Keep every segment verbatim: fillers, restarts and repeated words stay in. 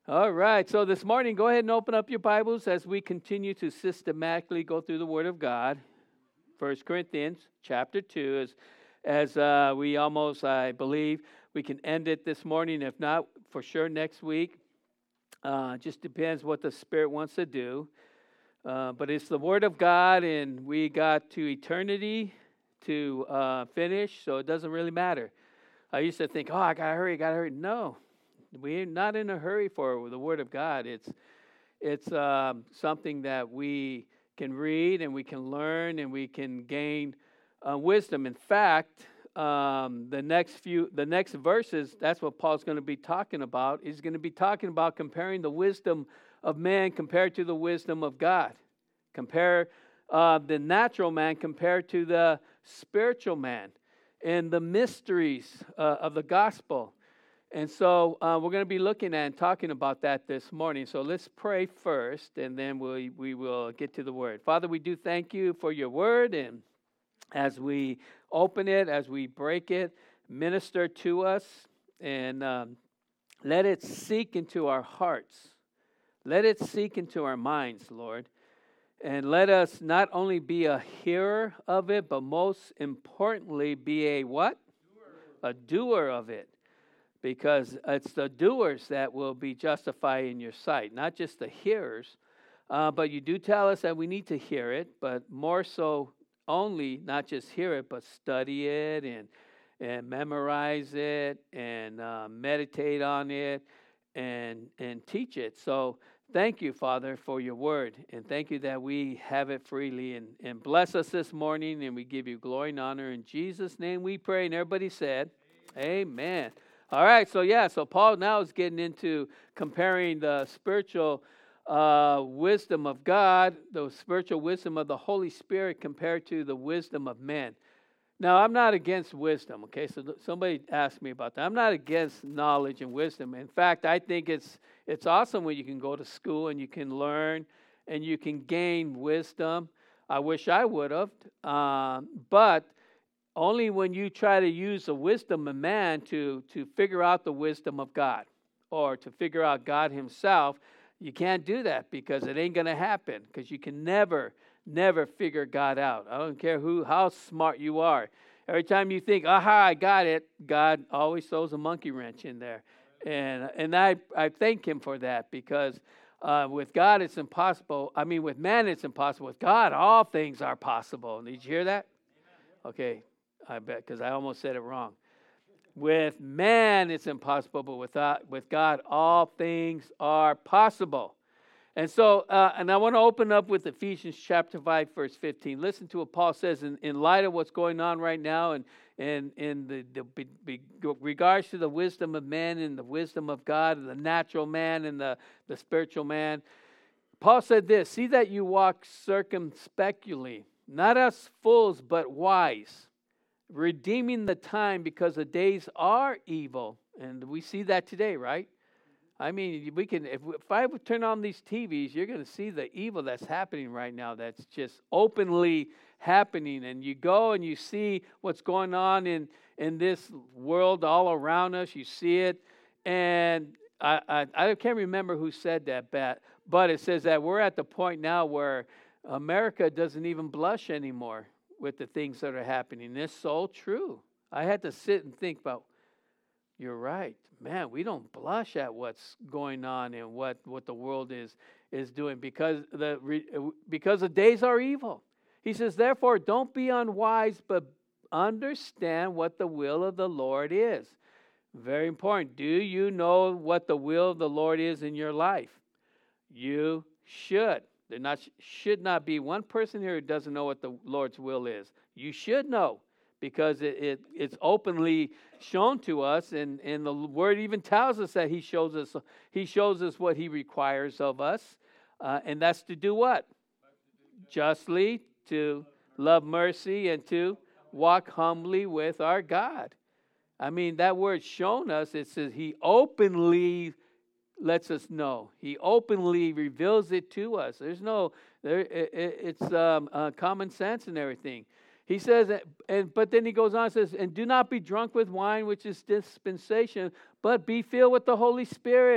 All right, so this morning, go ahead and open up your Bibles as we continue to systematically go through the Word of God. First Corinthians chapter two, as, as uh, we almost, I believe, we can end it this morning. If not, for sure next week. Uh, just depends what the Spirit wants to do. Uh, but it's the Word of God, and we got to eternity to uh, finish, so it doesn't really matter. I used to think, oh, I got to hurry, I got to hurry. No. We're not in a hurry for the Word of God. It's it's um, something that we can read and we can learn and we can gain uh, wisdom. In fact, um, the next few, the next verses, that's what Paul's going to be talking about. He's going to be talking about comparing the wisdom of man compared to the wisdom of God. Compare uh, the natural man compared to the spiritual man, and the mysteries uh, of the gospel. And so uh, we're going to be looking at and talking about that this morning. So let's pray first, and then we we will get to the Word. Father, we do thank you for your Word, and as we open it, as we break it, minister to us, and um, let it seek into our hearts. Let it seek into our minds, Lord. And let us not only be a hearer of it, but most importantly, be a what? Doer. A doer of it. Because it's the doers that will be justified in your sight, not just the hearers. Uh, but you do tell us that we need to hear it, but more so only not just hear it, but study it and and memorize it and uh, meditate on it and and teach it. So thank you, Father, for your word, and thank you that we have it freely. And, and bless us this morning, and we give you glory and honor. In Jesus' name we pray, and everybody said, Amen. Amen. All right, so yeah, so Paul now is getting into comparing the spiritual uh, wisdom of God, the spiritual wisdom of the Holy Spirit compared to the wisdom of men. Now, I'm not against wisdom, okay? So somebody asked me about that. I'm not against knowledge and wisdom. In fact, I think it's it's awesome when you can go to school and you can learn and you can gain wisdom. I wish I would have, um, but only when you try to use the wisdom of man to, to figure out the wisdom of God or to figure out God himself, you can't do that because it ain't going to happen, because you can never, never figure God out. I don't care who, how smart you are. Every time you think, aha, I got it, God always throws a monkey wrench in there. And and I, I thank him for that, because uh, with God it's impossible. I mean, with man it's impossible. With God, all things are possible. Did you hear that? Okay. I bet, because I almost said it wrong. With man, it's impossible, but with, uh, with God, all things are possible. And so, uh, and I want to open up with Ephesians chapter five, verse fifteen. Listen to what Paul says in, in light of what's going on right now, and in, in the, the be, be, regards to the wisdom of men and the wisdom of God, and the natural man and the, the spiritual man. Paul said this: see that you walk circumspectly, not as fools, but wise, redeeming the time, because the days are evil. And we see that today, right? I mean, we can. If, if I would turn on these T Vs, you're going to see the evil that's happening right now. That's just openly happening. And you go and you see what's going on in, in this world all around us. You see it. And I, I, I can't remember who said that, but it says that we're at the point now where America doesn't even blush anymore with the things that are happening. It's so true. I had to sit and think about, you're right. Man, we don't blush at what's going on and what, what the world is is doing, because the because the days are evil. He says, therefore, don't be unwise, but understand what the will of the Lord is. Very important. Do you know what the will of the Lord is in your life? You should. There not should not be one person here who doesn't know what the Lord's will is. You should know, because it, it it's openly shown to us, and, and the Word even tells us that He shows us He shows us what He requires of us, uh, and that's to do what? Justly, to love mercy, and to walk humbly with our God. I mean, that word shown us, it says He openly lets us know. He openly reveals it to us. There's no, there. It, it's um, uh, common sense and everything. He says, and but then he goes on and says, and do not be drunk with wine, which is dispensation, but be filled with the Holy Spirit.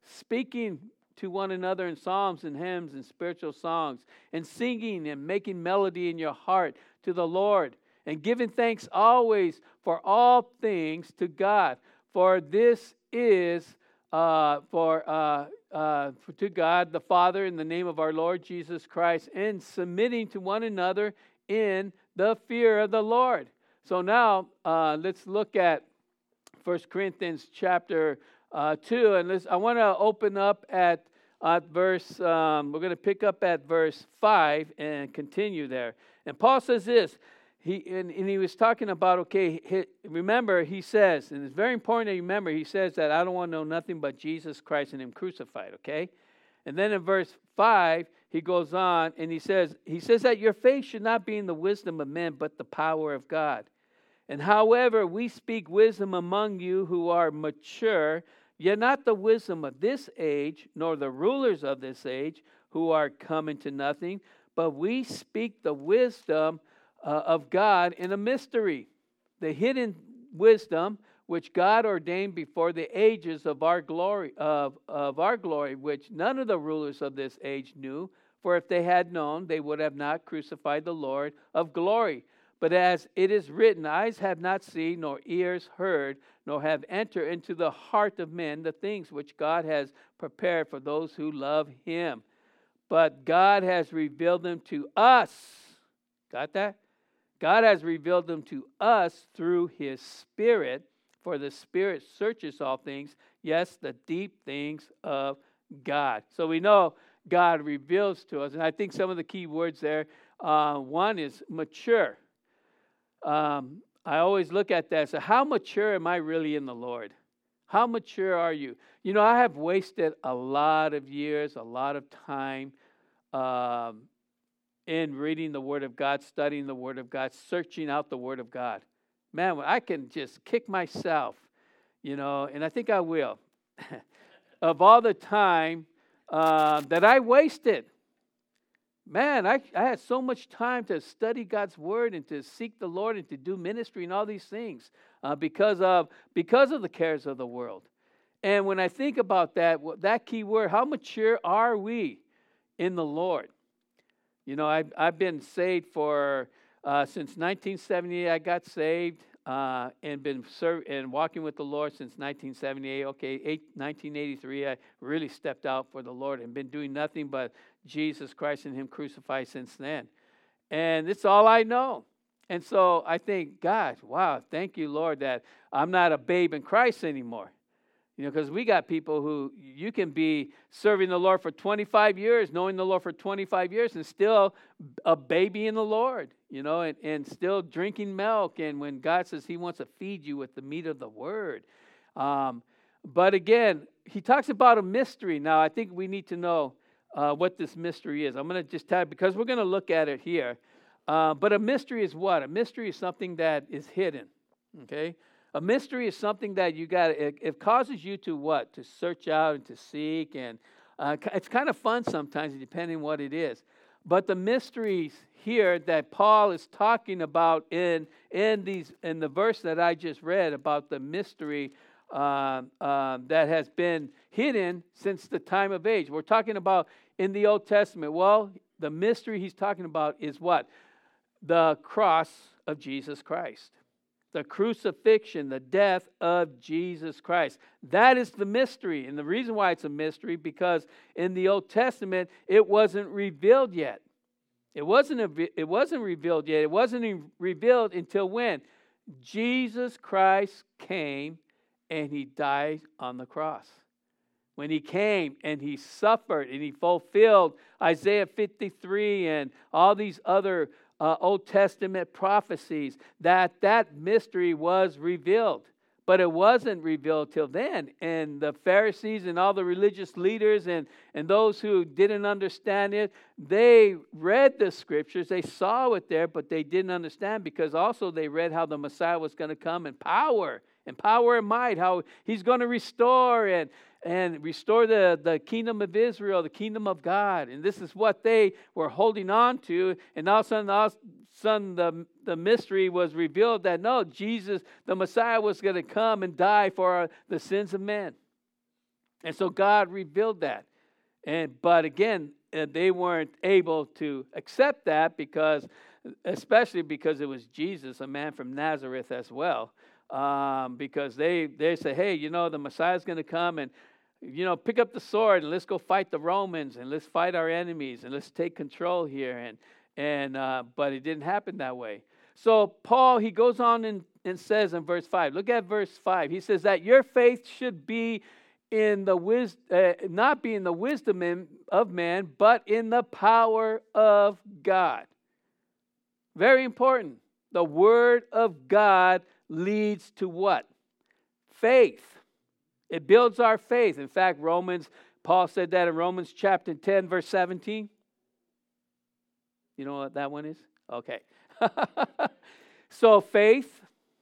speaking to one another in psalms and hymns and spiritual songs, and singing and making melody in your heart to the Lord, and giving thanks always for all things to God. For this is uh, for, uh, uh, for to God the Father in the name of our Lord Jesus Christ, and submitting to one another in the fear of the Lord. So now uh, let's look at First Corinthians chapter uh, two, and let's, I want to open up at at verse. Um, we're going to pick up at verse five and continue there. And Paul says this. He and, and he was talking about okay. He, remember, he says, and it's very important that you remember. He says that I don't want to know nothing but Jesus Christ and Him crucified. Okay, and then in verse five, he goes on and he says he says that your faith should not be in the wisdom of men, but the power of God. And however we speak wisdom among you who are mature, yet not the wisdom of this age, nor the rulers of this age, who are coming to nothing, but we speak the wisdom uh, of God in a mystery, the hidden wisdom which God ordained before the ages of our glory, of, of our glory, which none of the rulers of this age knew. For if they had known, they would have not crucified the Lord of glory. But as it is written, eyes have not seen, nor ears heard, nor have entered into the heart of men the things which God has prepared for those who love Him. But God has revealed them to us. Got that? God has revealed them to us through His Spirit, for the Spirit searches all things, yes, the deep things of God. So we know God reveals to us, and I think some of the key words there, uh, one is mature. Um, I always look at that. So how mature am I really in the Lord? How mature are you? You know, I have wasted a lot of years, a lot of time um, in reading the Word of God, studying the Word of God, searching out the Word of God. Man, I can just kick myself, you know, and I think I will, of all the time uh, that I wasted. Man, I, I had so much time to study God's Word and to seek the Lord and to do ministry and all these things uh, because of because of the cares of the world. And when I think about that, that key word, how mature are we in the Lord? You know, I've, I've been saved for, uh, since nineteen seventy-eight, I got saved uh, and been serv- and walking with the Lord since nineteen seventy-eight. Okay, eight, nineteen eighty-three, I really stepped out for the Lord and been doing nothing but Jesus Christ and Him crucified since then. And it's all I know. And so I think, God, wow, thank you, Lord, that I'm not a babe in Christ anymore. You know, because we got people who you can be serving the Lord for twenty-five years, knowing the Lord for twenty-five years, and still a baby in the Lord, you know, and, and still drinking milk. And when God says He wants to feed you with the meat of the Word. Um, but again, He talks about a mystery. Now, I think we need to know uh, what this mystery is. I'm going to just tell you, because we're going to look at it here. Uh, but a mystery is what? A mystery is something that is hidden, okay? A mystery is something that you got, it, it causes you to what? To search out and to seek. And uh, it's kind of fun sometimes, depending on what it is. But the mysteries here that Paul is talking about in, in, these, in the verse that I just read about the mystery uh, uh, that has been hidden since the time of age. We're talking about in the Old Testament. Well, the mystery he's talking about is what? The cross of Jesus Christ. The crucifixion, the death of Jesus Christ. That is the mystery. And the reason why it's a mystery, because in the Old Testament, it wasn't revealed yet. It wasn't, a, it wasn't revealed yet. It wasn't revealed until when? Jesus Christ came and He died on the cross. When He came and He suffered and He fulfilled Isaiah fifty-three and all these other Uh, Old Testament prophecies, that that mystery was revealed. But it wasn't revealed till then. And the Pharisees and all the religious leaders and, and those who didn't understand it, they read the scriptures, they saw it there, but they didn't understand, because also they read how the Messiah was going to come in power, in power and might, how He's going to restore and and restore the, the kingdom of Israel, the kingdom of God. And this is what they were holding on to. And all of a sudden, all of a sudden the, the mystery was revealed that no, Jesus, the Messiah, was going to come and die for our, the sins of men. And so God revealed that. And but again, uh, they weren't able to accept that because, especially because it was Jesus, a man from Nazareth as well. Um, because they, they say, hey, you know, the Messiah's going to come and, you know, pick up the sword and let's go fight the Romans and let's fight our enemies and let's take control here. And, and uh, but it didn't happen that way. So Paul, he goes on and, and says in verse five, look at verse five. He says that your faith should be in the wis- uh, not be in the wisdom in, of man, but in the power of God. Very important. The word of God leads to what? Faith. It builds our faith. In fact, Romans, Paul said that in Romans chapter ten, verse seventeen. You know what that one is? Okay. So faith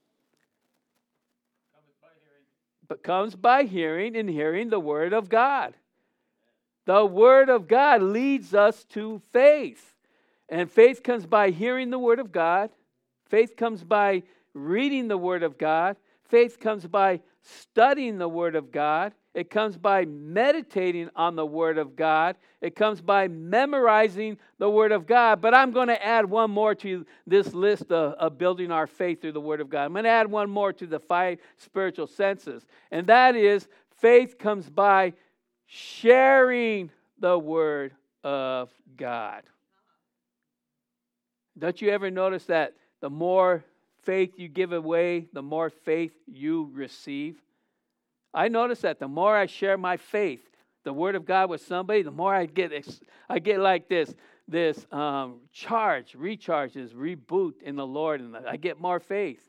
but comes by hearing, and hearing the word of God. The word of God leads us to faith. And faith comes by hearing the word of God. Faith comes by reading the word of God. Faith comes by studying the word of God. It comes by meditating on the word of God. It comes by memorizing the word of God. But I'm going to add one more to this list of, of building our faith through the word of God. I'm going to add one more to the five spiritual senses. And that is, faith comes by sharing the word of God. Don't you ever notice that the more faith you give away, the more faith you receive? I notice that the more I share my faith, the word of God with somebody, the more I get I get like this, this um, charge, recharges, reboot in the Lord, and I get more faith.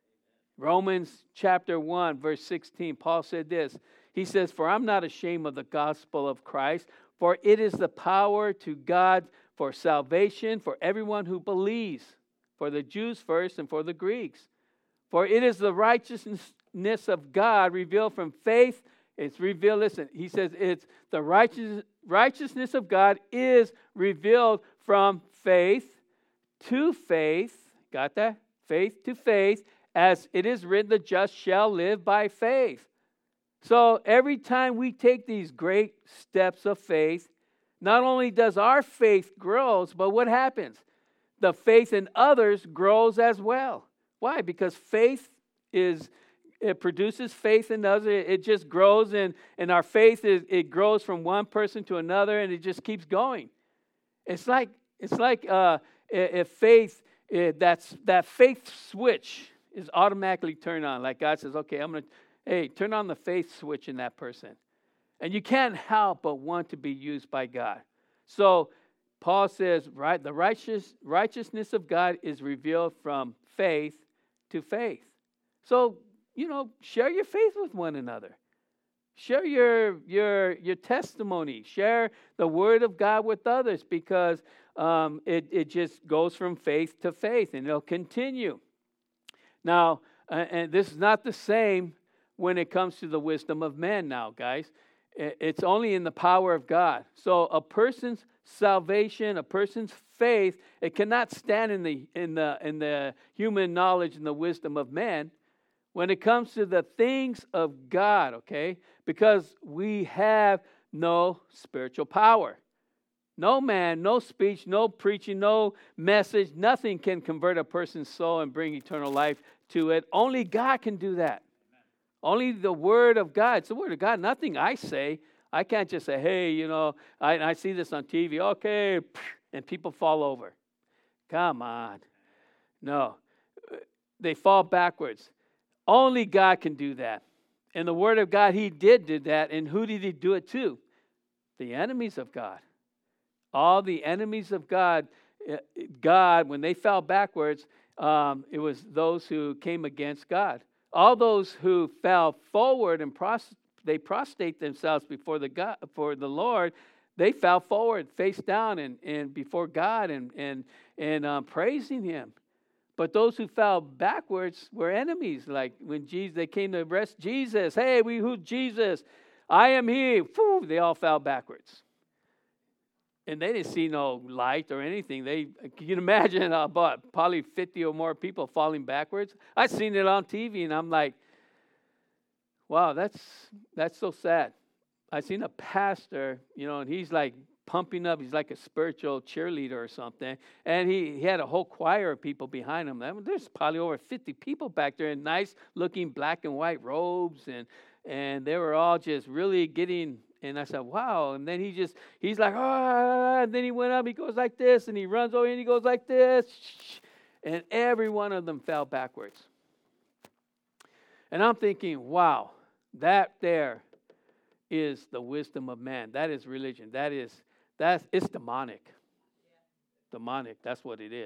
Romans chapter one, verse sixteen, Paul said this. He says, for I'm not ashamed of the gospel of Christ, for it is the power to God for salvation for everyone who believes, for the Jews first and for the Greeks. For it is the righteousness of God revealed from faith. It's revealed, listen, he says it's the righteous, righteousness of God is revealed from faith to faith. Got that? Faith to faith. As it is written, the just shall live by faith. So every time we take these great steps of faith, not only does our faith grow, but what happens? The faith in others grows as well. Why? Because faith is, it produces faith in others. It just grows, and, and our faith, is it grows from one person to another, and it just keeps going. It's like, it's like uh, if faith, it, that's, that faith switch is automatically turned on. Like God says, okay, I'm going to, hey, turn on the faith switch in that person. And you can't help but want to be used by God. So Paul says, right, the righteous righteousness of God is revealed from faith to faith. So, you know, share your faith with one another. Share your your your testimony. Share the word of God with others, because um, it, it just goes from faith to faith, and it'll continue. Now, uh, and this is not the same when it comes to the wisdom of men now, guys. It's only in the power of God. So a person's salvation, a person's faith, it cannot stand in the in the in the human knowledge and the wisdom of man. When it comes to the things of God, okay? Because we have no spiritual power. No man, no speech, no preaching, no message, nothing can convert a person's soul and bring eternal life to it. Only God can do that. Only the word of God. It's the word of God. Nothing I say. I can't just say, hey, you know, I, I see this on T V. Okay, and people fall over. Come on. No. They fall backwards. Only God can do that. And the word of God, he did do that. And who did he do it to? The enemies of God. All the enemies of God, God, when they fell backwards, um, it was those who came against God. All those who fell forward and pros- they prostrate themselves before the God, for the Lord, they fell forward, face down, and, and before God, and and and um, praising Him. But those who fell backwards were enemies. Like when Jesus, they came to arrest Jesus. Hey, we who Jesus? I am He. Whew, they all fell backwards. And they didn't see no light or anything. They, you can imagine about probably fifty or more people falling backwards. I've seen it on T V, and I'm like, wow, that's that's so sad. I seen a pastor, you know, and he's like pumping up. He's like a spiritual cheerleader or something. And he, he had a whole choir of people behind him. I mean, there's probably over fifty people back there in nice looking black and white robes. And, and they were all just really getting, and I said, wow. And then he just, he's like, ah, and then he went up, he goes like this, and he runs over and he goes like this. And every one of them fell backwards. And I'm thinking, wow, that there is the wisdom of man. That is religion. That is, that's, it's demonic. Demonic, that's what it is.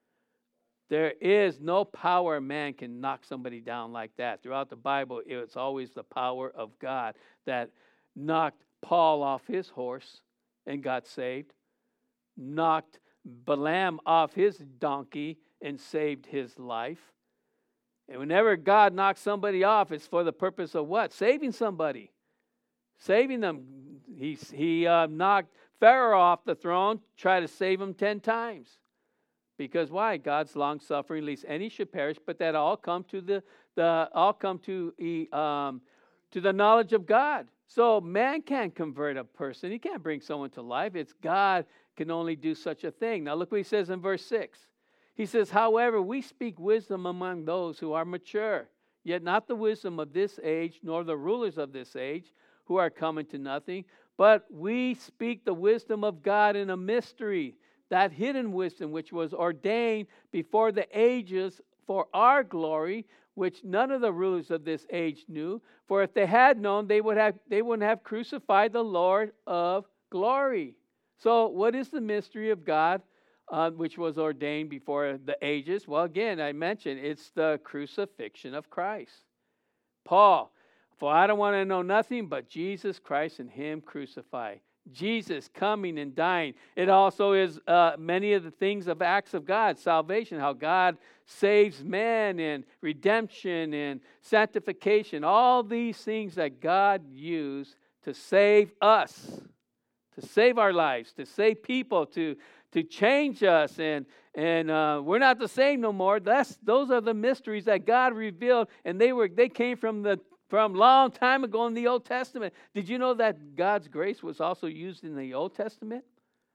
There is no power man can knock somebody down like that. Throughout the Bible, it's always the power of God that knocked Paul off his horse and got saved, knocked Balaam off his donkey and saved his life. And whenever God knocks somebody off, it's for the purpose of what? Saving somebody. Saving them. He, he uh, knocked Pharaoh off the throne, tried to save him ten times. Because why? God's long suffering, lest any should perish, but that all come to the, the all come to um, to the knowledge of God. So man can't convert a person. He can't bring someone to life. It's God can only do such a thing. Now look what he says in verse six. He says, however, we speak wisdom among those who are mature, yet not the wisdom of this age, nor the rulers of this age, who are coming to nothing, but we speak the wisdom of God in a mystery, that hidden wisdom which was ordained before the ages for our glory, which none of the rulers of this age knew. For if they had known, they would have they wouldn't have crucified the Lord of glory. So what is the mystery of God, uh, which was ordained before the ages? Well, again, I mentioned it's the crucifixion of Christ. Paul, for I don't want to know nothing but Jesus Christ and Him crucified. Jesus coming and dying. It also is uh, many of the things of acts of God, salvation, how God saves man and redemption and sanctification. All these things that God used to save us, to save our lives, to save people, to, to change us. And, and uh, we're not the same no more. That's, those are the mysteries that God revealed. And they were they came from the From a long time ago in the Old Testament. Did you know that God's grace was also used in the Old Testament?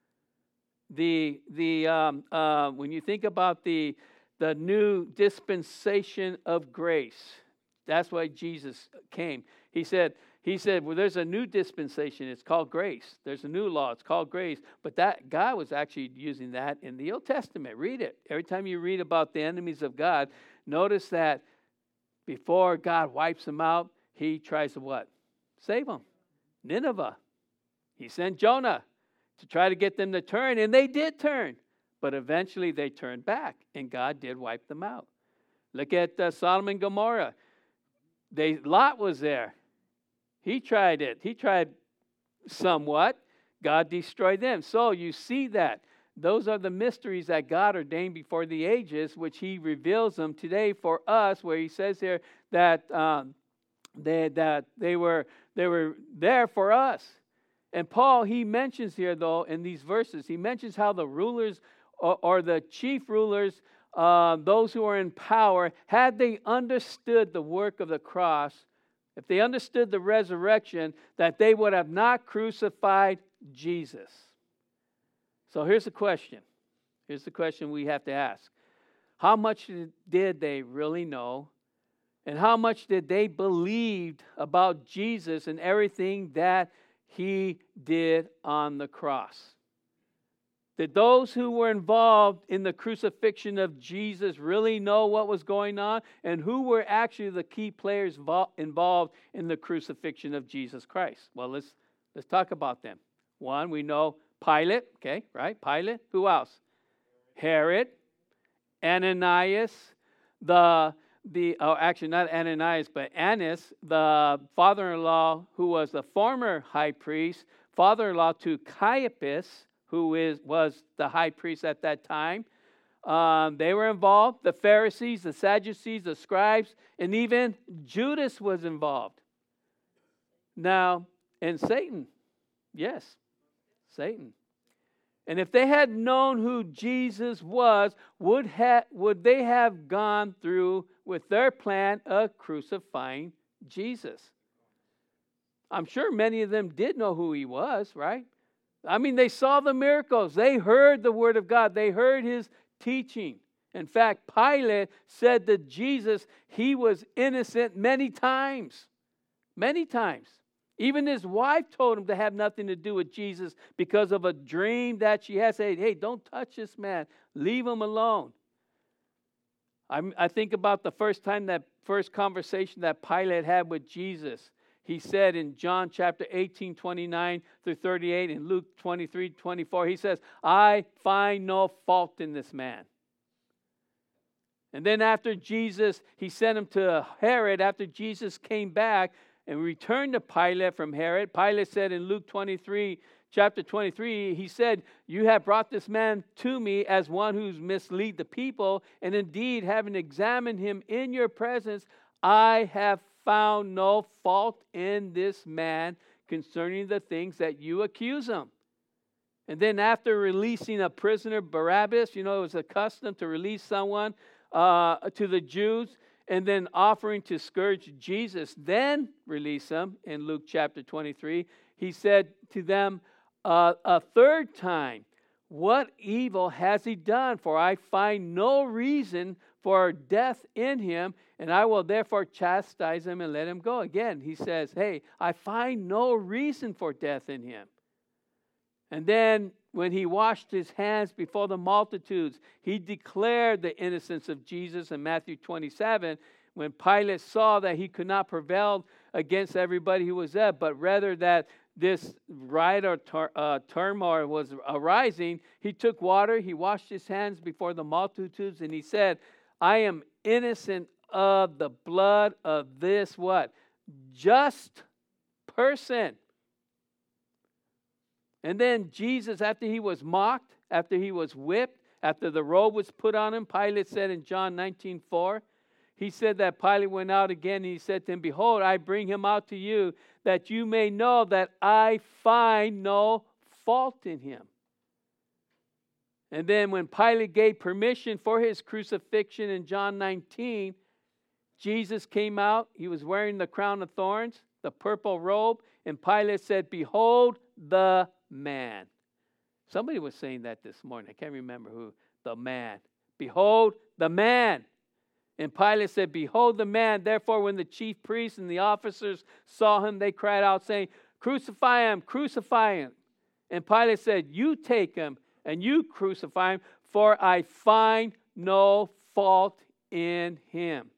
The the um, uh, when you think about the the new dispensation of grace, that's why Jesus came. He said he said, well, there's a new dispensation. It's called grace. There's a new law. It's called grace. But that God was actually using that in the Old Testament. Read it. Every time you read about the enemies of God, notice that before God wipes them out, He tries to what? Save them. Nineveh. He sent Jonah to try to get them to turn, and they did turn. But eventually they turned back, and God did wipe them out. Look at uh, Sodom and Gomorrah. They, Lot was there. He tried it. He tried somewhat. God destroyed them. So you see that. Those are the mysteries that God ordained before the ages, which He reveals them today for us, where He says here that um, they, that they were they were there for us. And Paul, he mentions here, though, in these verses, he mentions how the rulers or, or the chief rulers, uh, those who are in power, had they understood the work of the cross, if they understood the resurrection, that they would have not crucified Jesus. So here's the question. Here's the question we have to ask. How much did they really know? And how much did they believe about Jesus and everything that He did on the cross? Did those who were involved in the crucifixion of Jesus really know what was going on? And who were actually the key players involved in the crucifixion of Jesus Christ? Well, let's let's talk about them. One, we know Pilate, okay, right? Pilate. Who else? Herod, Ananias, the the oh, actually not Ananias, but Annas, the father-in-law who was the former high priest, father-in-law to Caiaphas, who is was the high priest at that time. Um, they were involved. The Pharisees, the Sadducees, the scribes, and even Judas was involved. Now, and Satan, yes. Satan. And if they had known who Jesus was, would ha- would they have gone through with their plan of crucifying Jesus? I'm sure many of them did know who he was, right? I mean, they saw the miracles. They heard the word of God. They heard his teaching. In fact, Pilate said that Jesus, he was innocent many times. Many times. Even his wife told him to have nothing to do with Jesus because of a dream that she had. Said, hey, don't touch this man. Leave him alone. I'm, I think about the first time, that first conversation that Pilate had with Jesus. He said in John chapter eighteen, twenty-nine through thirty-eight, and Luke twenty-three, twenty-four, he says, I find no fault in this man. And then after Jesus, he sent him to Herod. After Jesus came back and returned to Pilate from Herod, Pilate said in Luke twenty-three, chapter twenty-three, he said, you have brought this man to me as one who's misled the people, and indeed, having examined him in your presence, I have found no fault in this man concerning the things that you accuse him. And then after releasing a prisoner, Barabbas, you know, it was a custom to release someone uh, to the Jews, and then offering to scourge Jesus, then release him in Luke chapter twenty-three. He said to them uh, a third time, what evil has he done? For I find no reason for death in him, and I will therefore chastise him and let him go. Again, he says, hey, I find no reason for death in him. And then when he washed his hands before the multitudes, he declared the innocence of Jesus in Matthew twenty-seven. When Pilate saw that he could not prevail against everybody who was there, but rather that this riot or tur- uh, turmoil was arising, he took water, he washed his hands before the multitudes, and he said, I am innocent of the blood of this what? Just person. And then Jesus, after he was mocked, after he was whipped, after the robe was put on him, Pilate said in John nineteen four, he said that Pilate went out again and he said to him, behold, I bring him out to you that you may know that I find no fault in him. And then when Pilate gave permission for his crucifixion in John nineteen, Jesus came out. He was wearing the crown of thorns, the purple robe, and Pilate said, behold the man. Somebody was saying that this morning. I can't remember who. The man. Behold the man. And Pilate said, behold the man. Therefore, when the chief priests and the officers saw him, they cried out, saying, crucify him, crucify him. And Pilate said, you take him and you crucify him, for I find no fault in him.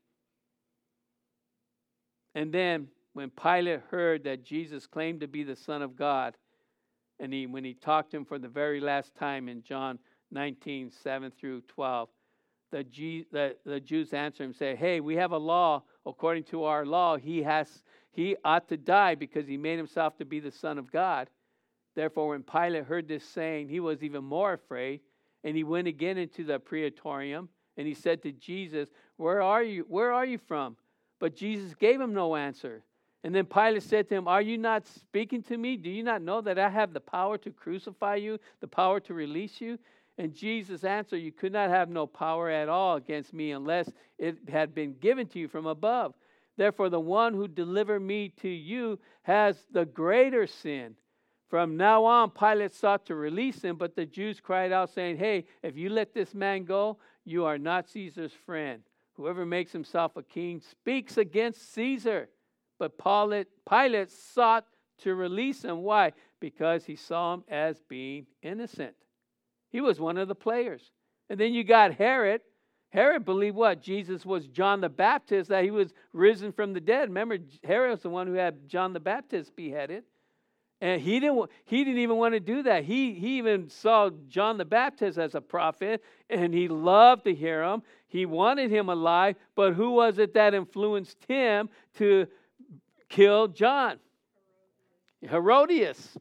And then when Pilate heard that Jesus claimed to be the Son of God, and he, when he talked to him for the very last time in John nineteen, seven through twelve, the, G, the, the Jews answered him, say, hey, we have a law. According to our law, he has he ought to die because he made himself to be the Son of God. Therefore, when Pilate heard this saying, he was even more afraid, and he went again into the praetorium, and he said to Jesus, where are you? Where are you from? But Jesus gave him no answer. And then Pilate said to him, are you not speaking to me? Do you not know that I have the power to crucify you, the power to release you? And Jesus answered, you could not have no power at all against me unless it had been given to you from above. Therefore, the one who delivered me to you has the greater sin. From now on, Pilate sought to release him, but the Jews cried out, saying, hey, if you let this man go, you are not Caesar's friend. Whoever makes himself a king speaks against Caesar. But Pilate, Pilate sought to release him. Why? Because he saw him as being innocent. He was one of the players. And then you got Herod. Herod believed what? Jesus was John the Baptist, that he was risen from the dead. Remember, Herod was the one who had John the Baptist beheaded. And he didn't, he didn't even want to do that. He, he even saw John the Baptist as a prophet, and he loved to hear him. He wanted him alive, but who was it that influenced him to kill John? Herodias.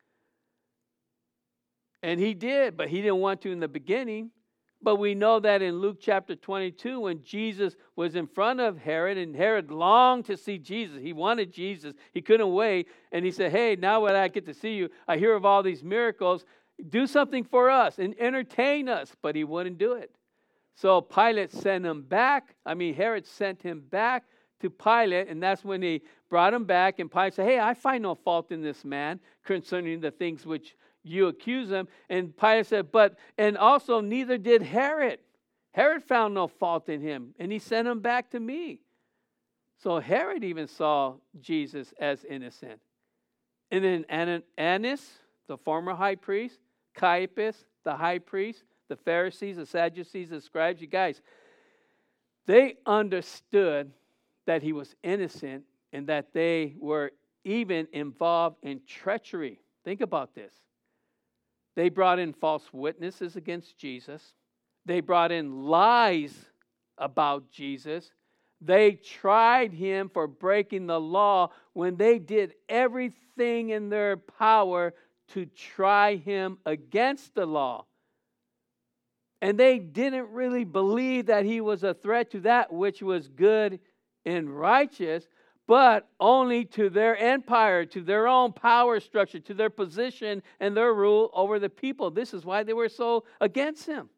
And he did, but he didn't want to in the beginning. But we know that in Luke chapter twenty-two, when Jesus was in front of Herod, and Herod longed to see Jesus. He wanted Jesus. He couldn't wait. And he said, hey, now that I get to see you, I hear of all these miracles. Do something for us and entertain us. But he wouldn't do it. So Pilate sent him back. I mean, Herod sent him back to Pilate. And that's when he brought him back, and Pilate said, hey, I find no fault in this man concerning the things which you accuse him. And Pilate said, but, and also neither did Herod. Herod found no fault in him, and he sent him back to me. So Herod even saw Jesus as innocent. And then Annas, the former high priest, Caiaphas, the high priest, the Pharisees, the Sadducees, the scribes, you guys, they understood that he was innocent and that they were even involved in treachery. Think about this. They brought in false witnesses against Jesus. They brought in lies about Jesus. They tried him for breaking the law when they did everything in their power to try him against the law. And they didn't really believe that he was a threat to that which was good and righteous, but only to their empire, to their own power structure, to their position and their rule over the people. This is why they were so against him.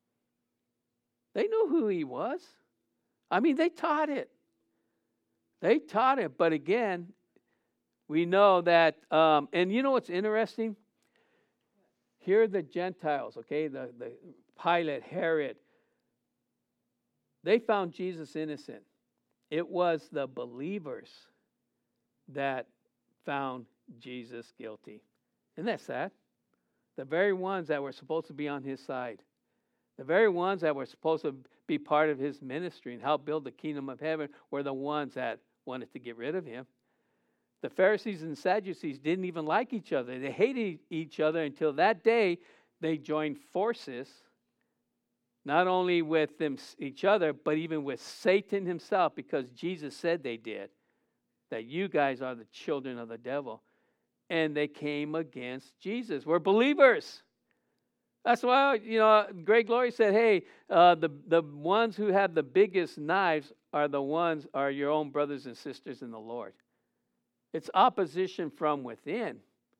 They knew who he was. I mean, they taught it. They taught it. But again, we know that, um, and you know what's interesting? Here are the Gentiles, okay, the, the Pilate, Herod. They found Jesus innocent. It was the believers that found Jesus guilty. Isn't that sad? The very ones that were supposed to be on his side. The very ones that were supposed to be part of his ministry and help build the kingdom of heaven were the ones that wanted to get rid of him. The Pharisees and Sadducees didn't even like each other. They hated each other until that day they joined forces, not only with them, each other, but even with Satan himself, because Jesus said they did, that you guys are the children of the devil. And they came against Jesus. We're believers. That's why, you know, Greg Glory said, hey, uh, the, the ones who have the biggest knives are the ones, are your own brothers and sisters in the Lord. It's opposition from within.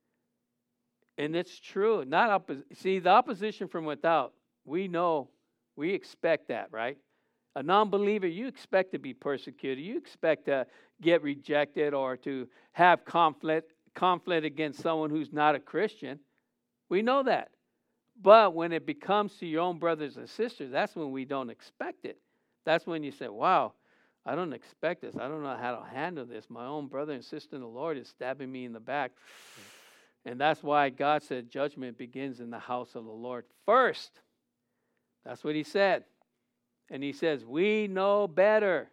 And it's true. Not oppo- See, the opposition from without, we know, we expect that, right? A non-believer, you expect to be persecuted. You expect to get rejected or to have conflict, conflict against someone who's not a Christian. We know that. But when it becomes to your own brothers and sisters, that's when we don't expect it. That's when you say, wow, I don't expect this. I don't know how to handle this. My own brother and sister in the Lord is stabbing me in the back. And that's why God said judgment begins in the house of the Lord first. That's what he said. And he says, we know better.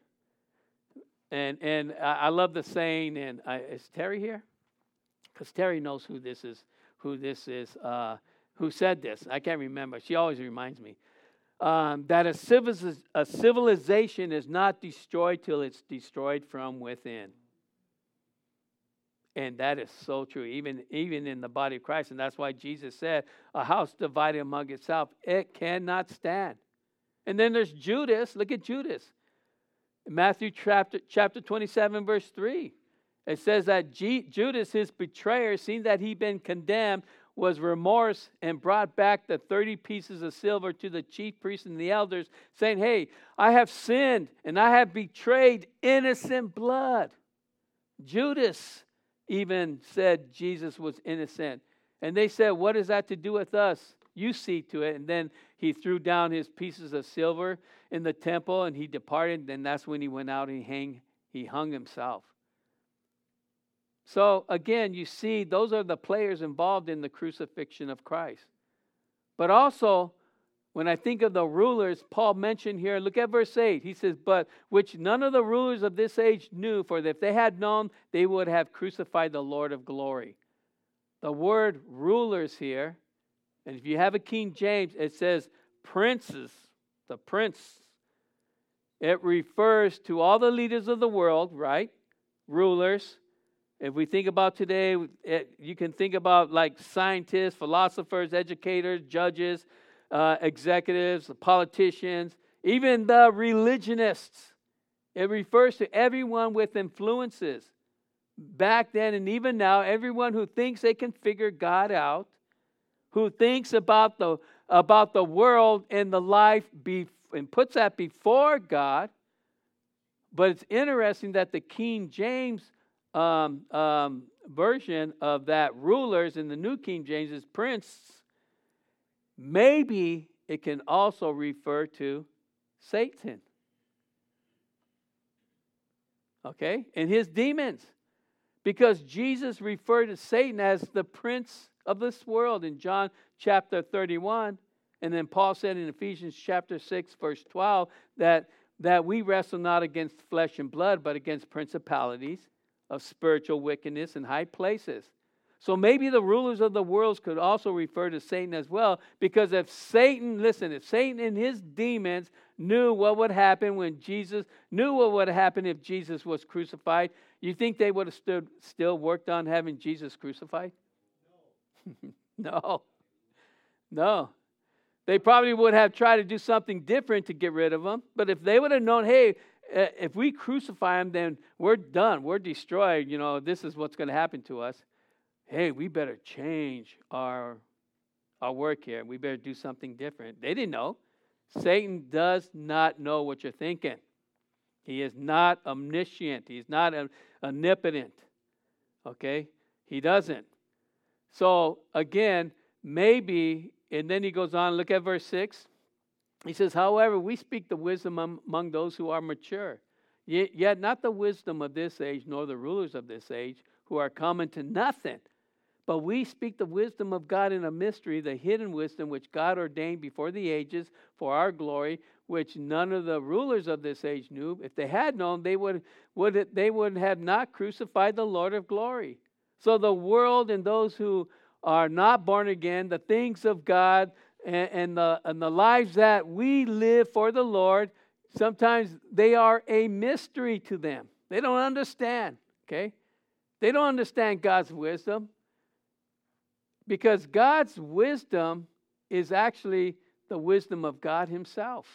And and I love the saying, and I, is Terry here? Because Terry knows who this is, who this is, uh, who said this. I can't remember. She always reminds me. Um, that a, civiliz- a civilization is not destroyed till it's destroyed from within. And that is so true, even, even in the body of Christ. And that's why Jesus said, a house divided among itself, it cannot stand. And then there's Judas. Look at Judas. In Matthew chapter, chapter twenty-seven, verse three. It says that G- Judas, his betrayer, seeing that he'd been condemned, was remorse and brought back the thirty pieces of silver to the chief priests and the elders, saying, hey, I have sinned and I have betrayed innocent blood. Judas even said Jesus was innocent. And they said, what is that to do with us? You see to it. And then he threw down his pieces of silver in the temple and he departed. And that's when he went out and he hang, he hung himself. So again, you see, those are the players involved in the crucifixion of Christ. But also, when I think of the rulers, Paul mentioned here, look at verse eight. He says, but which none of the rulers of this age knew, for if they had known, they would have crucified the Lord of glory. The word rulers here, and if you have a King James, it says princes, the prince. It refers to all the leaders of the world, right? Rulers. If we think about today, it, you can think about like scientists, philosophers, educators, judges, uh, executives, politicians, even the religionists. It refers to everyone with influences. Back then and even now, everyone who thinks they can figure God out, who thinks about the about the world and the life be, and puts that before God. But it's interesting that the King James um, um, version of that rulers in the New King James is prince, maybe it can also refer to Satan. Okay? And his demons. Because Jesus referred to Satan as the prince of this world in John chapter thirty-one. And then Paul said in Ephesians chapter six, verse twelve, that, that we wrestle not against flesh and blood, but against principalities of spiritual wickedness in high places. So maybe the rulers of the world could also refer to Satan as well, because if Satan, listen, if Satan and his demons knew what would happen when Jesus, knew what would happen if Jesus was crucified, you think they would have stood, still worked on having Jesus crucified? No. No. No. They probably would have tried to do something different to get rid of him. But if they would have known, hey, if we crucify him, then we're done. We're destroyed. You know, this is what's going to happen to us. Hey, we better change our, our work here. We better do something different. They didn't know. Satan does not know what you're thinking. He is not omniscient. He's not omnipotent. Okay? He doesn't. So, again, maybe, and then he goes on, look at verse six. He says, however, we speak the wisdom among those who are mature, yet, yet not the wisdom of this age, nor the rulers of this age, who are coming to nothing. But we speak the wisdom of God in a mystery, the hidden wisdom which God ordained before the ages for our glory, which none of the rulers of this age knew. If they had known, they would, would they would have not crucified the Lord of glory. So the world and those who are not born again, the things of God and, and, the, and the lives that we live for the Lord, sometimes they are a mystery to them. They don't understand, okay? They don't understand God's wisdom. Because God's wisdom is actually the wisdom of God himself.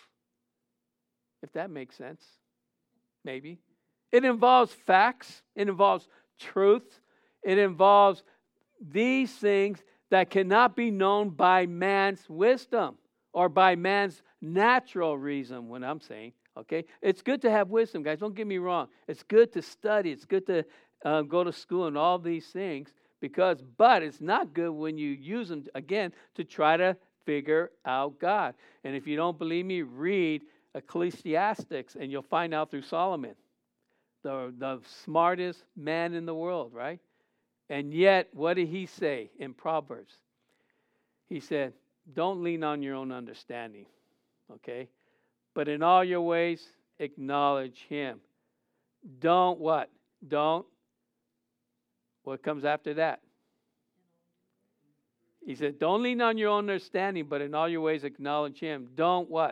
If that makes sense. Maybe. It involves facts. It involves truth. It involves these things that cannot be known by man's wisdom or by man's natural reason, what I'm saying. Okay? It's good to have wisdom, guys. Don't get me wrong. It's good to study. It's good to uh, go to school and all these things. Because, but it's not good when you use them, again, to try to figure out God. And if you don't believe me, read Ecclesiastes, and you'll find out through Solomon, the, the smartest man in the world, right? And yet, what did he say in Proverbs? He said, don't lean on your own understanding, okay? But in all your ways, acknowledge him. Don't what? Don't. What comes after that? He said, don't lean on your own understanding, but in all your ways acknowledge him. Don't what?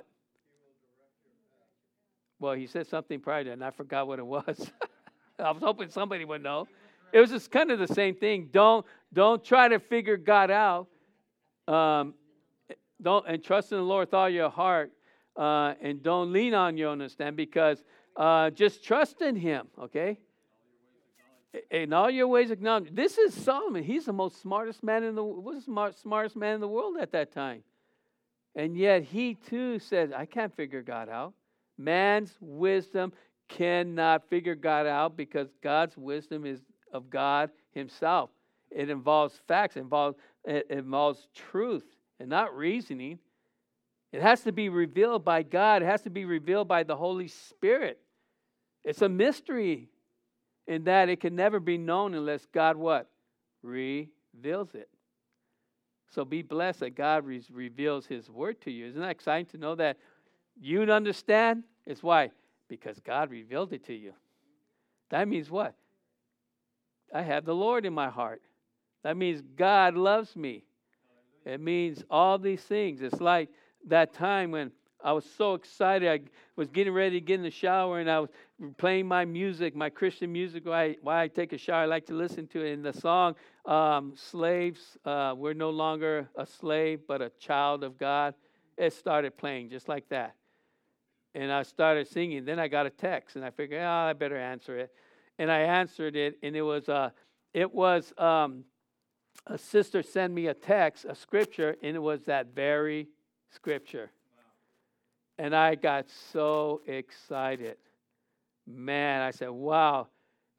Well, he said something prior to that, and I forgot what it was. I was hoping somebody would know. It was just kind of the same thing. Don't, don't try to figure God out. Um, don't and trust in the Lord with all your heart. Uh, and don't lean on your own understanding, because uh, just trust in him, okay? In all your ways acknowledge. This is Solomon. He's the most smartest man in the was the smartest man in the world at that time. And yet he too said, I can't figure God out. Man's wisdom cannot figure God out, because God's wisdom is of God himself. It involves facts, it involves, it involves truth, and not reasoning. It has to be revealed by God. It has to be revealed by the Holy Spirit. It's a mystery. In that it can never be known unless God what? Reveals it. So be blessed that God re- reveals his word to you. Isn't that exciting to know that you understand? It's why? Because God revealed it to you. That means what? I have the Lord in my heart. That means God loves me. It means all these things. It's like that time when I was so excited. I was getting ready to get in the shower, and I was playing my music, my Christian music. While I, while I take a shower, I like to listen to it. In the song, um, Slaves, uh, we're no longer a slave, but a child of God. It started playing just like that. And I started singing. Then I got a text, and I figured, oh, I better answer it. And I answered it, and it was, uh, it was um, a sister sent me a text, a scripture, and it was that very scripture. And I got so excited. Man, I said, wow,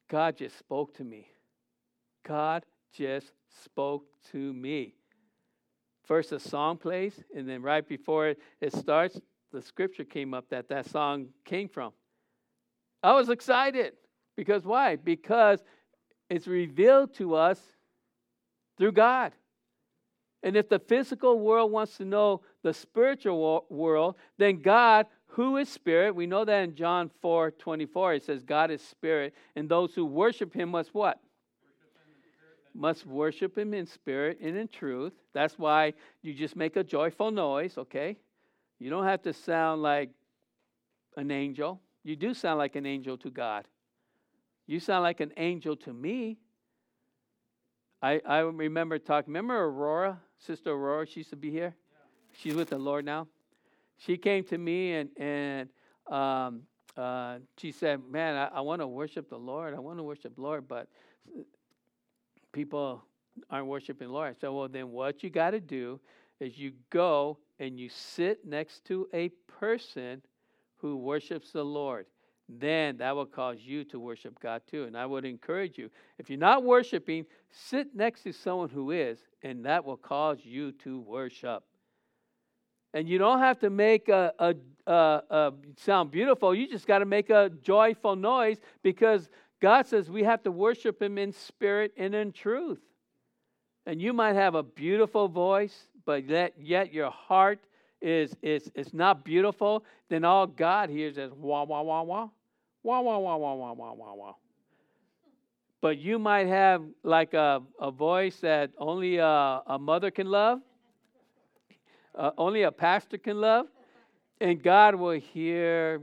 God just spoke to me. God just spoke to me. First a song plays, and then right before it, it starts, the scripture came up that that song came from. I was excited. Because why? Because it's revealed to us through God. And if the physical world wants to know the spiritual world, then God, who is spirit, we know that in John four twenty-four, it says God is spirit, and those who worship him must what? Must worship him in spirit and in truth. That's why you just make a joyful noise, okay? You don't have to sound like an angel. You do sound like an angel to God. You sound like an angel to me. I, I remember talking, remember Aurora, Sister Aurora, she used to be here? Yeah. She's with the Lord now. She came to me and, and um, uh, she said, man, I, I want to worship the Lord. I want to worship the Lord, but people aren't worshiping the Lord. I said, well, then what you got to do is you go and you sit next to a person who worships the Lord. Then that will cause you to worship God too. And I would encourage you, if you're not worshiping, sit next to someone who is, and that will cause you to worship. And you don't have to make a, a, a, a sound beautiful. You just got to make a joyful noise, because God says we have to worship him in spirit and in truth. And you might have a beautiful voice, but yet, yet your heart is, is, is not beautiful. Then all God hears is wah, wah, wah, wah. Wah, wah, wah, wah, wah, wah, wah, wah. But you might have like a, a voice that only a, a mother can love. Uh, only a pastor can love. And God will hear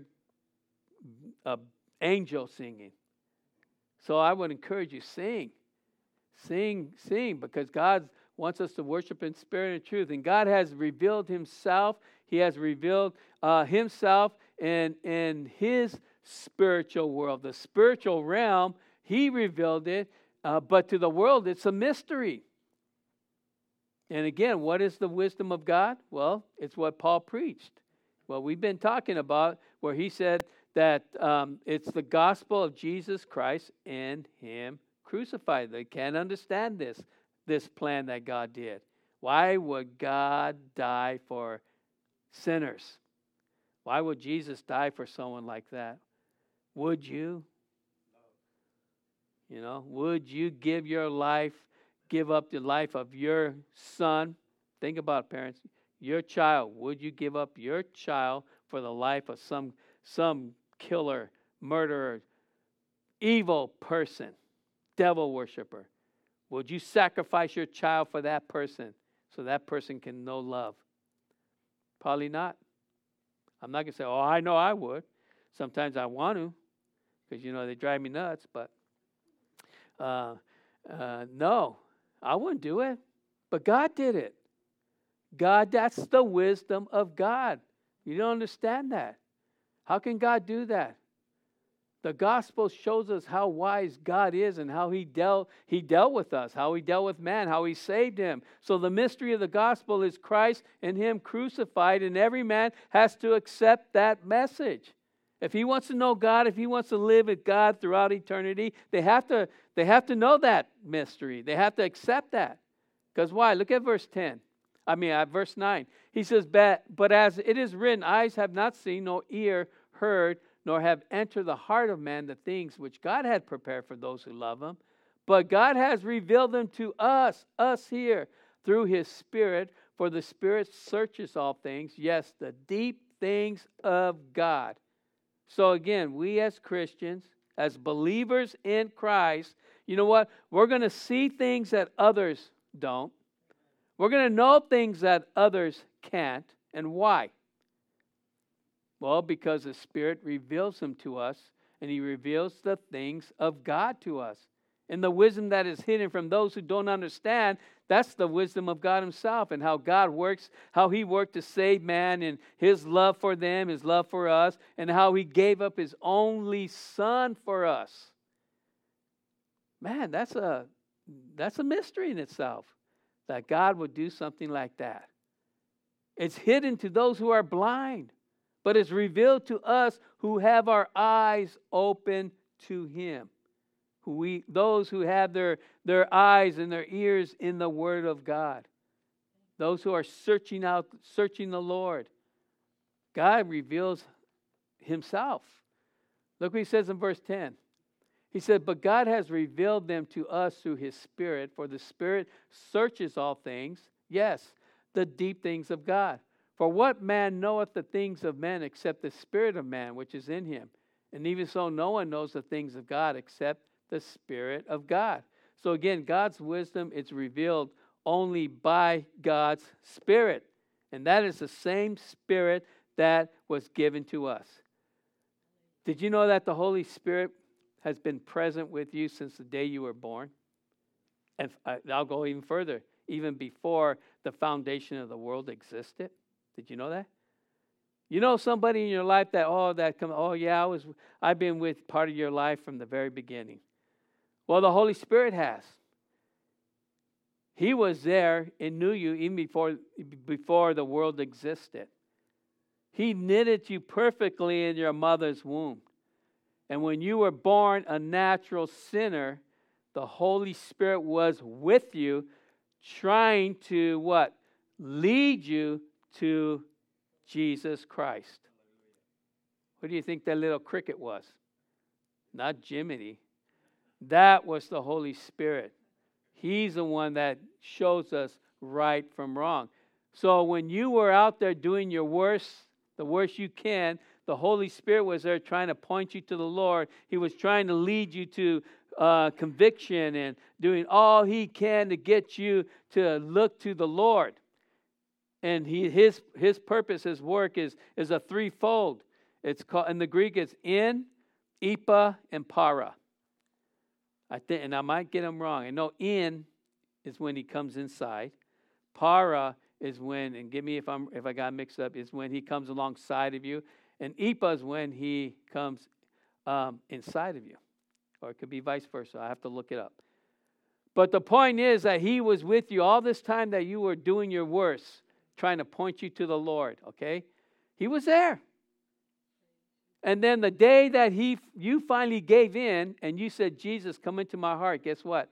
an angel singing. So I would encourage you, sing. Sing, sing, because God wants us to worship in spirit and truth. And God has revealed himself. He has revealed uh, himself in, in his spiritual world. The spiritual realm, he revealed it, uh, but to the world, it's a mystery. And again, what is the wisdom of God? Well, it's what Paul preached. Well, we've been talking about where he said that um, it's the gospel of Jesus Christ and him crucified. They can't understand this, this plan that God did. Why would God die for sinners? Why would Jesus die for someone like that? Would you? You know, would you give your life, give up the life of your son? Think about it, parents. Your child. Would you give up your child for the life of some, some killer, murderer, evil person, devil worshiper? Would you sacrifice your child for that person so that person can know love? Probably not. I'm not going to say, oh, I know I would. Sometimes I want to, because, you know, they drive me nuts. But uh, uh, no, I wouldn't do it. But God did it. God, that's the wisdom of God. You don't understand that. How can God do that? The gospel shows us how wise God is and how he dealt, he dealt with us, how he dealt with man, how he saved him. So the mystery of the gospel is Christ and him crucified, and every man has to accept that message. If he wants to know God, if he wants to live with God throughout eternity, they have to, they have to know that mystery. They have to accept that. Because why? Look at verse ten. I mean, at verse nine. He says, but, but as it is written, eyes have not seen, nor ear heard, nor have entered the heart of man the things which God had prepared for those who love him. But God has revealed them to us, us here, through his Spirit. For the Spirit searches all things, yes, the deep things of God. So again, we as Christians, as believers in Christ, you know what? We're going to see things that others don't. We're going to know things that others can't. And why? Well, because the Spirit reveals them to us, and he reveals the things of God to us. And the wisdom that is hidden from those who don't understand, that's the wisdom of God himself, and how God works, how he worked to save man, and his love for them, his love for us, and how he gave up his only son for us. Man, that's a, that's a mystery in itself, that God would do something like that. It's hidden to those who are blind, but it's revealed to us who have our eyes open to him, Who we, those who have their, their eyes and their ears in the Word of God. Those who are searching out, searching the Lord. God reveals Himself. Look what He says in verse ten. He said, but God has revealed them to us through His Spirit, for the Spirit searches all things, yes, the deep things of God. For what man knoweth the things of men except the Spirit of man which is in him? And even so, no one knows the things of God except the Spirit of God. So again, God's wisdom is revealed only by God's Spirit. And that is the same Spirit that was given to us. Did you know that the Holy Spirit has been present with you since the day you were born? And I'll go even further. Even before the foundation of the world existed. Did you know that? You know somebody in your life that, oh, that come, oh yeah, I was, I've been with part of your life from the very beginning. Well, the Holy Spirit has. He was there and knew you even before, before the world existed. He knitted you perfectly in your mother's womb. And when you were born a natural sinner, the Holy Spirit was with you, trying to what? Lead you to Jesus Christ. What do you think that little cricket was? Not Jiminy. That was the Holy Spirit. He's the one that shows us right from wrong. So when you were out there doing your worst, the worst you can, the Holy Spirit was there trying to point you to the Lord. He was trying to lead you to uh, conviction and doing all He can to get you to look to the Lord. And he, his his purpose, His work is, is a threefold. It's called, in the Greek, it's in, ipa, and para. I think, and I might get them wrong. I know in is when He comes inside. Para is when, and give me if I'm if I got mixed up, is when He comes alongside of you. And ipa is when He comes um, inside of you. Or it could be vice versa. I have to look it up. But the point is that He was with you all this time that you were doing your worst, trying to point you to the Lord, okay? He was there. And then the day that he, you finally gave in and you said, Jesus, come into my heart, guess what?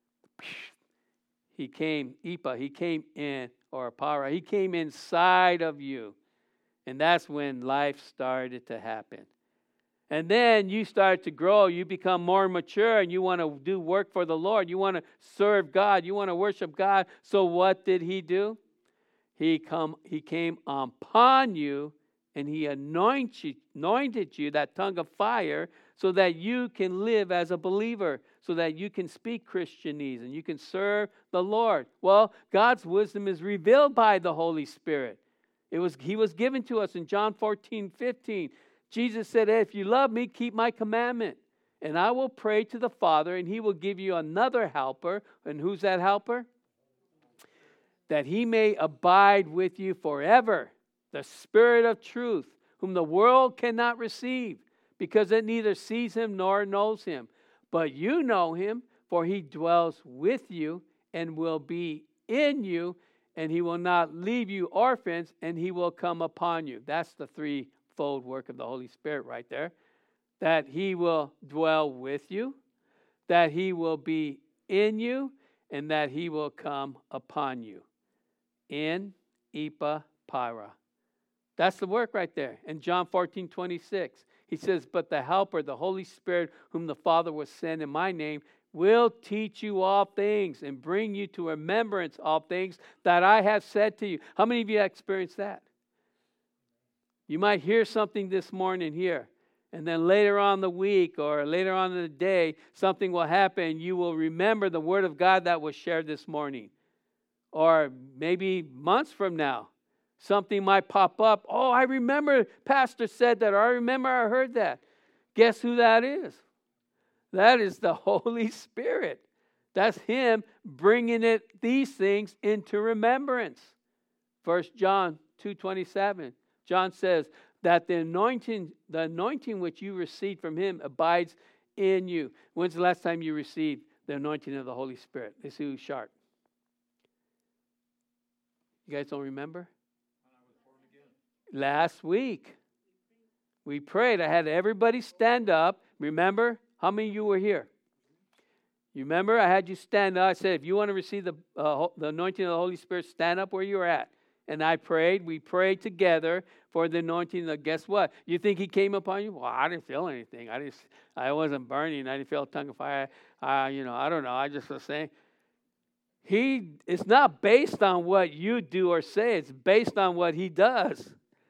He came, ipa, He came in, or para, He came inside of you. And that's when life started to happen. And then you start to grow. You become more mature and you want to do work for the Lord. You want to serve God. You want to worship God. So what did He do? He come. He came upon you and He anointed you, anointed you, that tongue of fire, so that you can live as a believer, so that you can speak Christianese and you can serve the Lord. Well, God's wisdom is revealed by the Holy Spirit. It was He was given to us in John fourteen fifteen. Jesus said, hey, if you love me, keep my commandment. And I will pray to the Father, and He will give you another helper. And who's that helper? That He may abide with you forever. The Spirit of truth, whom the world cannot receive, because it neither sees Him nor knows Him. But you know Him, for He dwells with you and will be in you, and He will not leave you orphans, and He will come upon you. That's the threefold work of the Holy Spirit right there. That He will dwell with you, that He will be in you, and that He will come upon you. In, ipa, para. That's the work right there. In John fourteen twenty-six, He says, but the Helper, the Holy Spirit, whom the Father will send in my name, will teach you all things and bring you to remembrance all things that I have said to you. How many of you have experienced that? You might hear something this morning here, and then later on the week or later on in the day, something will happen. You will remember the Word of God that was shared this morning. Or maybe months from now, something might pop up. Oh, I remember Pastor said that, or I remember I heard that. Guess who that is? That is the Holy Spirit. That's Him bringing it, these things into remembrance. First John two twenty-seven. John says that the anointing, the anointing which you received from Him abides in you. When's the last time you received the anointing of the Holy Spirit? Let's see who's sharp. You guys don't remember? Last week, we prayed. I had everybody stand up. Remember? How many of you were here? You remember I had you stand up. I said, if you want to receive the, uh, the anointing of the Holy Spirit, stand up where you were at. And I prayed. We prayed together for the anointing. Of, guess what? You think he came upon you? Well, I didn't feel anything. I just, I wasn't burning. I didn't feel a tongue of fire. I, you know, I don't know. I just was saying. He, it's not based on what you do or say. It's based on what he does.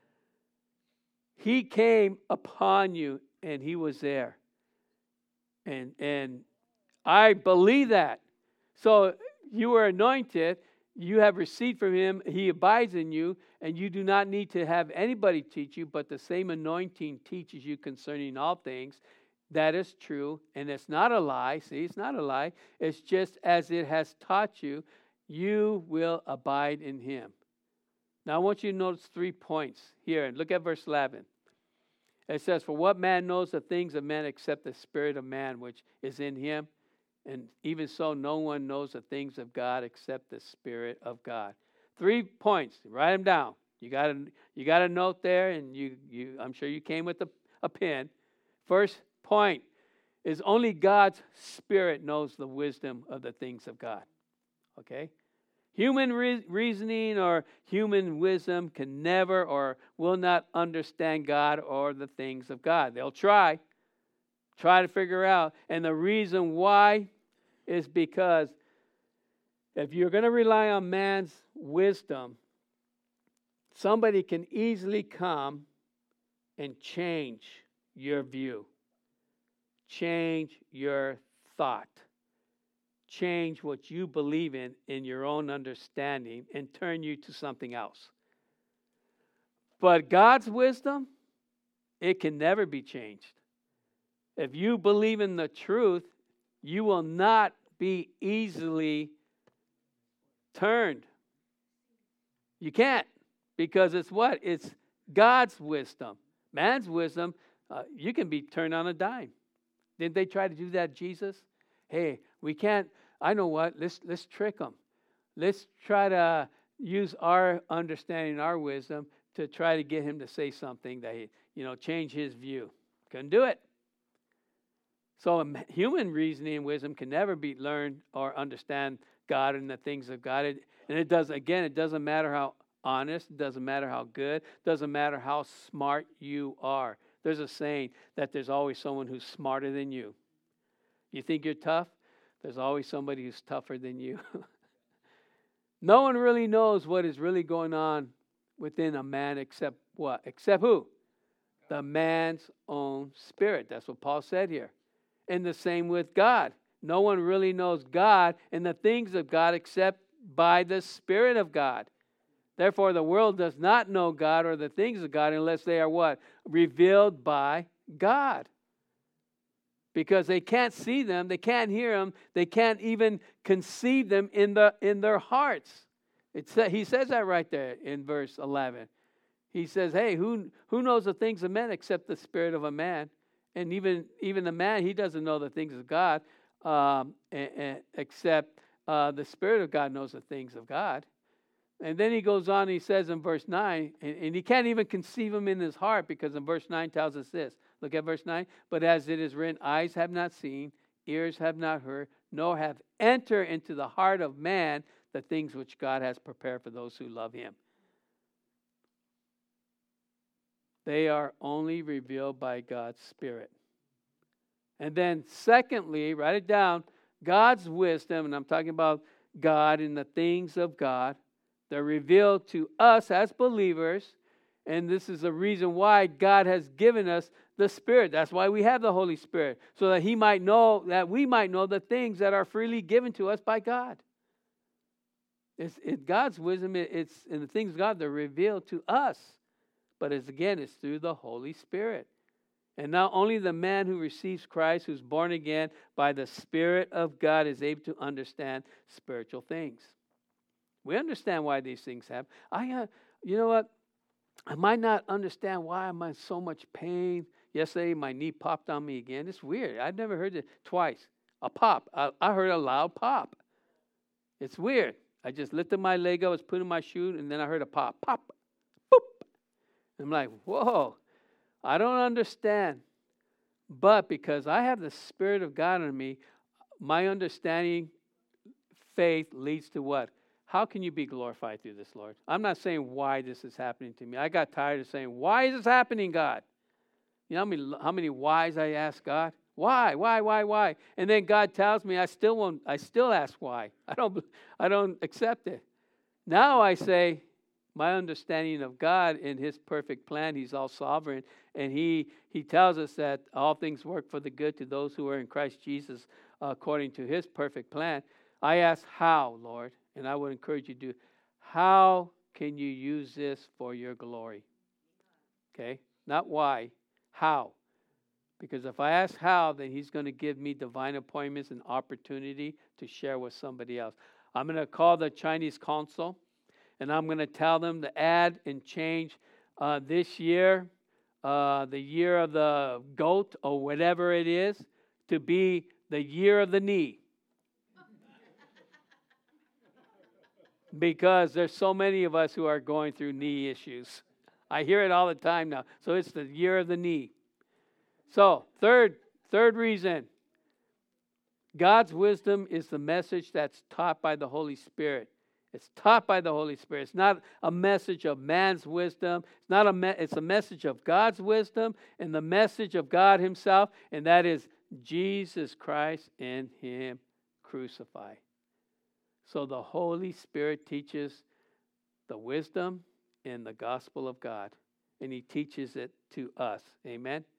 He came upon you and he was there. And, and I believe that. So you were anointed. You have received from him. He abides in you. And you do not need to have anybody teach you. But the same anointing teaches you concerning all things. That is true. And it's not a lie. See, it's not a lie. It's just as it has taught you, you will abide in him. Now I want you to notice three points here. Look at verse eleven. It says, for what man knows the things of men except the spirit of man which is in him? And even so, no one knows the things of God except the Spirit of God. Three points. Write them down. You got a, you got a note there, and you, you I'm sure you came with a, a pen. First point is only God's Spirit knows the wisdom of the things of God. Okay? Human re- reasoning or human wisdom can never or will not understand God or the things of God. They'll try. Try to figure out. And the reason why is because if you're going to rely on man's wisdom, somebody can easily come and change your view, change your thought, change what you believe in in your own understanding and turn you to something else. But God's wisdom, it can never be changed. If you believe in the truth, you will not be easily turned. You can't, because it's what? It's God's wisdom. Man's wisdom, uh, you can be turned on a dime. Didn't they try to do that, Jesus? Hey, we can't, I know what, let's let's trick them. Let's try to use our understanding, our wisdom, to try to get him to say something that, he, you know, change his view. Couldn't do it. So human reasoning and wisdom can never be learned or understand God and the things of God. It, and it does, again, it doesn't matter how honest, it doesn't matter how good, it doesn't matter how smart you are. There's a saying that there's always someone who's smarter than you. You think you're tough? There's always somebody who's tougher than you. No one really knows what is really going on within a man except what? Except who? The man's own spirit. That's what Paul said here. And the same with God. No one really knows God and the things of God except by the Spirit of God. Therefore, the world does not know God or the things of God unless they are what? Revealed by God. Because they can't see them, they can't hear them, they can't even conceive them in the in their hearts. It's, he says that right there in verse eleven. He says, hey, who, who knows the things of men except the spirit of a man? And even, even the man, he doesn't know the things of God, um, and, and, except uh, the Spirit of God knows the things of God. And then he goes on, and he says in verse nine, and, and he can't even conceive them in his heart, because in verse nine tells us this. Look at verse nine. But as it is written, eyes have not seen, ears have not heard, nor have entered into the heart of man the things which God has prepared for those who love him. They are only revealed by God's Spirit. And then secondly, write it down, God's wisdom, and I'm talking about God and the things of God, they're revealed to us as believers, and this is the reason why God has given us the Spirit. That's why we have the Holy Spirit, so that He might know, that we might know the things that are freely given to us by God. It's, it's God's wisdom, it, it's and the things of God, they're revealed to us. But it's, again, it's through the Holy Spirit. And not only the man who receives Christ, who's born again by the Spirit of God, is able to understand spiritual things. We understand why these things happen. I, uh, you know what? I might not understand why I'm in so much pain. Yesterday, my knee popped on me again. It's weird. I've never heard it twice. A pop. I, I heard a loud pop. It's weird. I just lifted my leg up, I was putting my shoe, and then I heard a pop. Pop. Boop. I'm like, whoa, I don't understand. But because I have the Spirit of God in me, my understanding, faith leads to what? How can you be glorified through this, Lord? I'm not saying why this is happening to me. I got tired of saying, why is this happening, God? You know how many, how many whys I ask God? Why, why, why, why? And then God tells me I still won't, I still ask why. I don't, I don't accept it. Now I say, my understanding of God in His perfect plan, He's all sovereign, and He He tells us that all things work for the good to those who are in Christ Jesus uh, according to His perfect plan. I ask how, Lord, and I would encourage you to do, how can you use this for your glory? Okay? Not why, how. Because if I ask how, then He's going to give me divine appointments and opportunity to share with somebody else. I'm going to call the Chinese consul, and I'm going to tell them to add and change uh, this year, uh, the year of the goat or whatever it is, to be the year of the knee. Because there's so many of us who are going through knee issues. I hear it all the time now. So it's the year of the knee. So third, third reason, God's wisdom is the message that's taught by the Holy Spirit. It's taught by the Holy Spirit. It's not a message of man's wisdom. It's not a me- it's a message of God's wisdom and the message of God Himself, and that is Jesus Christ and Him crucified. So the Holy Spirit teaches the wisdom and the gospel of God, and He teaches it to us. Amen.